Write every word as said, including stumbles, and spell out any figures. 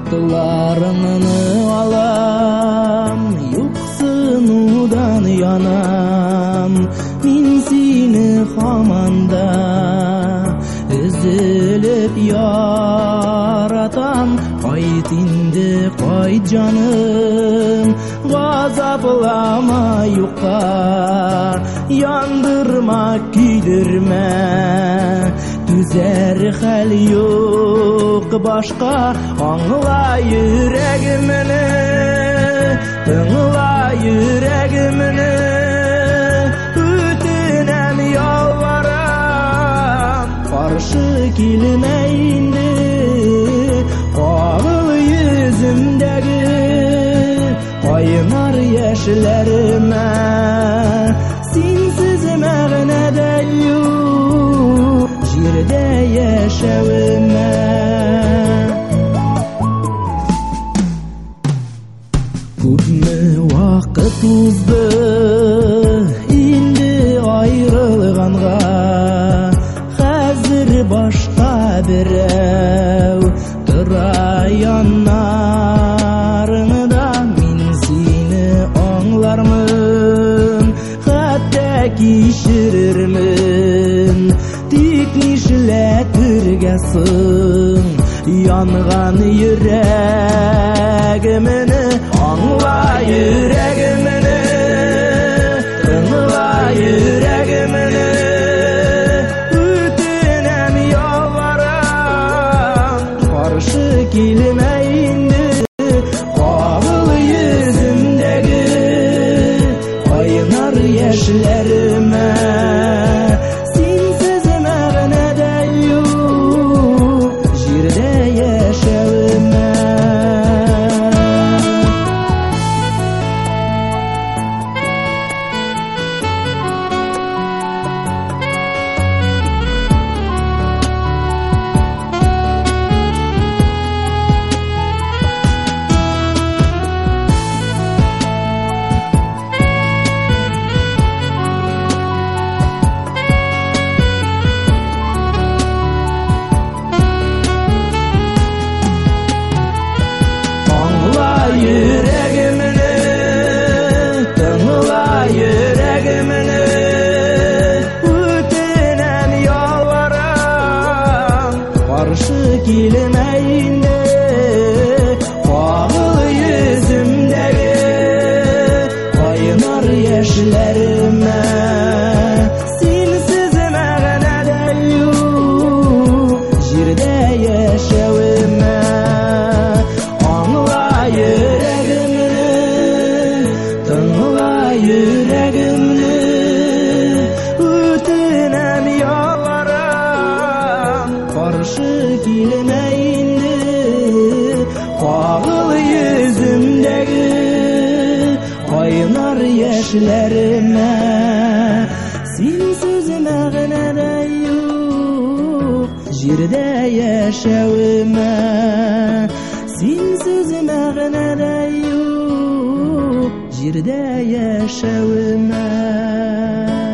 Артыларыңны алам, юксынудан янам. Мин сине хаманда өзелеп яратам. Кайт инде, кайт җаным, газаплама юкка, яндырма, көйдермә. Түзәр хәл юк башка, аңла йөрәгемне, тыңла йөрәгемне. Үтенәм, ялварам, каршы килмә инде. Кагыл йөземдәге кайнар яшьләремә, синсез мәгънәдә юк җирдә яшәвемә. Күпме вакыт узды инде аерылганга, хәзер башка берәү тора яннарыңда. Мин сине аңлармын, хәтта кичерермен. Тик нишләтергә соң янган йөрәгемне? Аңла йөрәгемне, тыңла йөрәгемне. Үтенәм, ялварам, каршы килмә инде. Кагыл йөземдәге кайнар яшьләремә, синсез мәгънәдә юк җирдә яшәвемә. Йөрәгемне, тыңла йөрәгемне. Үтенәм, ялварам, каршы килмә инде. Кагыл йөземдәге кайнар яшьләремә, синсез мәгънәдә юк җирдә яшәвемә. Аңла йөрәгемне, тыңла йөрәгемне. Үтенәм, ялварам, каршы килмә инде. Кагыл йөземдәге кайнар яшьләремә, синсез мәгънәдә юк җирдә яшәвемә. Синсез мәгънәдә юк җирдә яшәвемә.